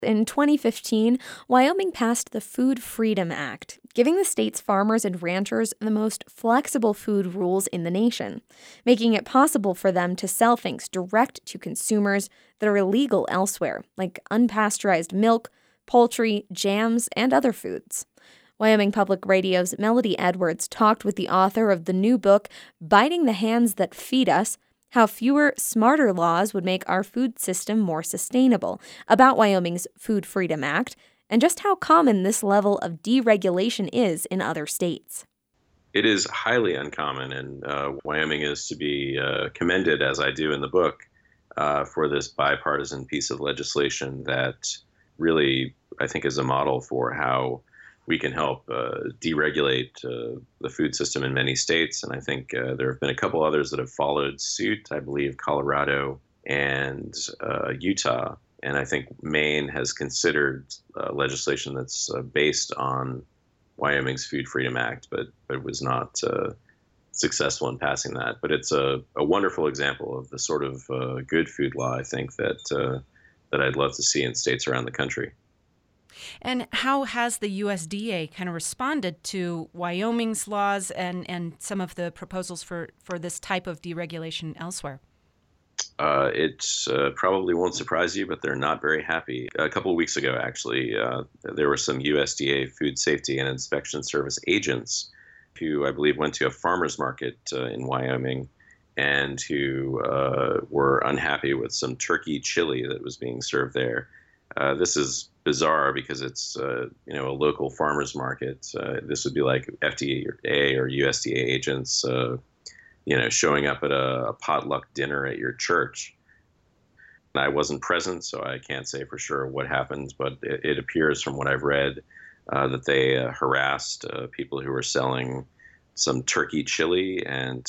In 2015, Wyoming passed the Food Freedom Act, giving the state's farmers and ranchers the most flexible food rules in the nation, making it possible for them to sell things direct to consumers that are illegal elsewhere, like unpasteurized milk, poultry, jams, and other foods. Wyoming Public Radio's Melody Edwards talked with the author of the new book, Biting the Hands That Feed Us: How Fewer, Smarter Laws Would Make Our Food System More Sustainable, about Wyoming's Food Freedom Act, and just how common this level of deregulation is in other states. It is highly uncommon, and Wyoming is to be commended, as I do in the book, for this bipartisan piece of legislation that really, I think, is a model for how we can help deregulate the food system in many states. And I think there have been a couple others that have followed suit. I believe Colorado and Utah. And I think Maine has considered legislation that's based on Wyoming's Food Freedom Act, but was not successful in passing that. But it's a wonderful example of the sort of good food law, I think, that I'd love to see in states around the country. And how has the USDA kind of responded to Wyoming's laws and some of the proposals for this type of deregulation elsewhere? It probably won't surprise you, but they're not very happy. A couple of weeks ago, actually, there were some USDA Food Safety and Inspection Service agents who I believe went to a farmer's market in Wyoming and who were unhappy with some turkey chili that was being served there. This is bizarre because it's a local farmers market. This would be like FDA or USDA agents showing up at a potluck dinner at your church. I wasn't present, so I can't say for sure what happened, but it appears from what I've read that they harassed people who were selling some turkey chili and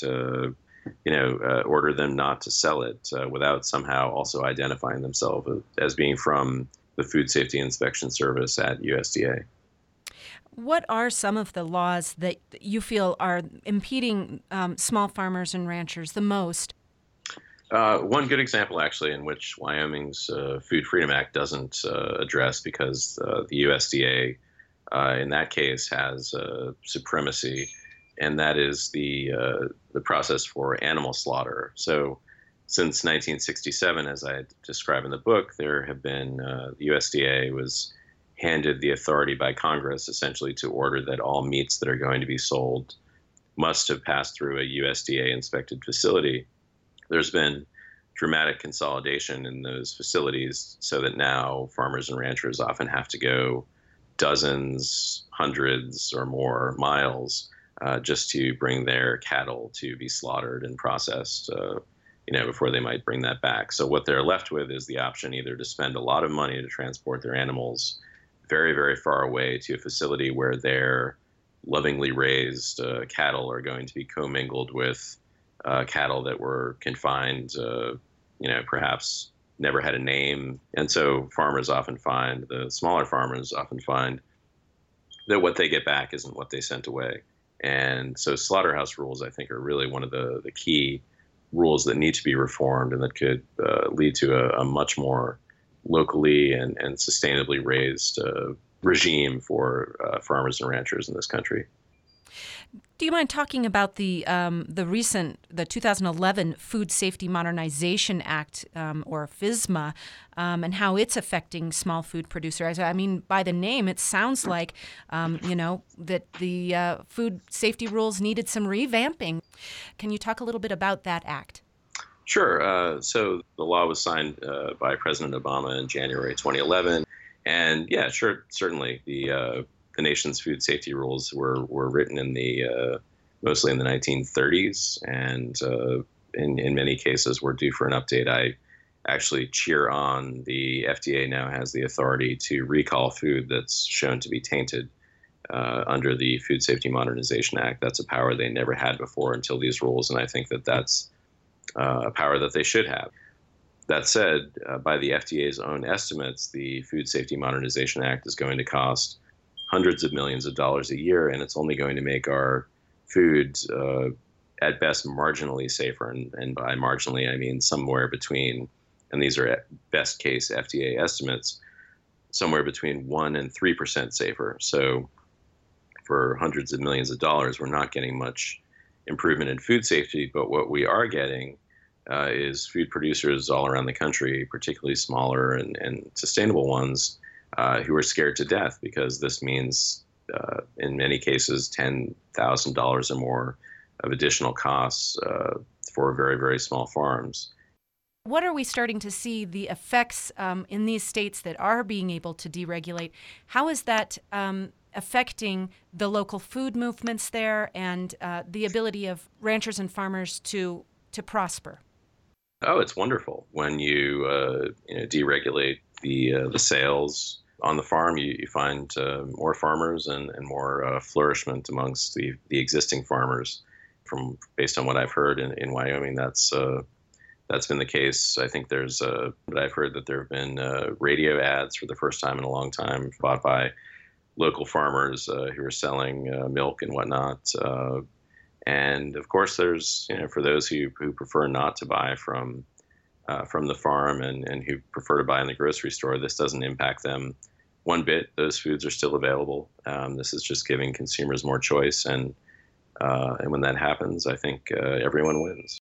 ordered them not to sell it without somehow also identifying themselves as being from the Food Safety Inspection Service at USDA. What are some of the laws that you feel are impeding small farmers and ranchers the most? One good example, actually, in which Wyoming's Food Freedom Act doesn't address, because the USDA, in that case, has supremacy, and that is the process for animal slaughter. So, since 1967, as I describe in the book, there have been the USDA was handed the authority by Congress essentially to order that all meats that are going to be sold must have passed through a USDA inspected facility. There's been dramatic consolidation in those facilities so that now farmers and ranchers often have to go dozens, hundreds or more miles just to bring their cattle to be slaughtered and processed before they might bring that back. So what they're left with is the option either to spend a lot of money to transport their animals very, very far away to a facility where their lovingly raised cattle are going to be commingled with cattle that were confined, perhaps never had a name. And so the smaller farmers often find that what they get back isn't what they sent away. And so slaughterhouse rules, I think, are really one of the key rules that need to be reformed and that could lead to a much more locally and sustainably raised regime for farmers and ranchers in this country. Do you mind talking about the 2011 Food Safety Modernization Act, or FSMA, and how it's affecting small food producers? I mean, by the name, it sounds like, that the food safety rules needed some revamping. Can you talk a little bit about that act? Sure. So the law was signed by President Obama in January 2011. And yeah, sure, certainly the nation's food safety rules were written in mostly in the 1930s, and in many cases were due for an update. I actually cheer on the FDA now has the authority to recall food that's shown to be tainted under the Food Safety Modernization Act. That's a power they never had before until these rules, and I think that that's a power that they should have. That said, by the FDA's own estimates, the Food Safety Modernization Act is going to cost hundreds of millions of dollars a year, and it's only going to make our food at best marginally safer. And by marginally, I mean somewhere between, and these are at best case FDA estimates, somewhere between 1% and 3% safer. So for hundreds of millions of dollars, we're not getting much improvement in food safety. But what we are getting is food producers all around the country, particularly smaller and sustainable ones, who are scared to death because this means, in many cases, $10,000 or more of additional costs for very, very small farms. What are we starting to see the effects in these states that are being able to deregulate? How is that affecting the local food movements there and the ability of ranchers and farmers to prosper? Oh, it's wonderful when you deregulate the sales on the farm. You find more farmers and more flourishment amongst the existing farmers. Based on what I've heard in Wyoming, that's been the case. I think but I've heard that there have been radio ads for the first time in a long time bought by local farmers who are selling milk and whatnot. And of course, there's for those who prefer not to buy from the farm and who prefer to buy in the grocery store, this doesn't impact them one bit. Those foods are still available. This is just giving consumers more choice, and when that happens, I think everyone wins.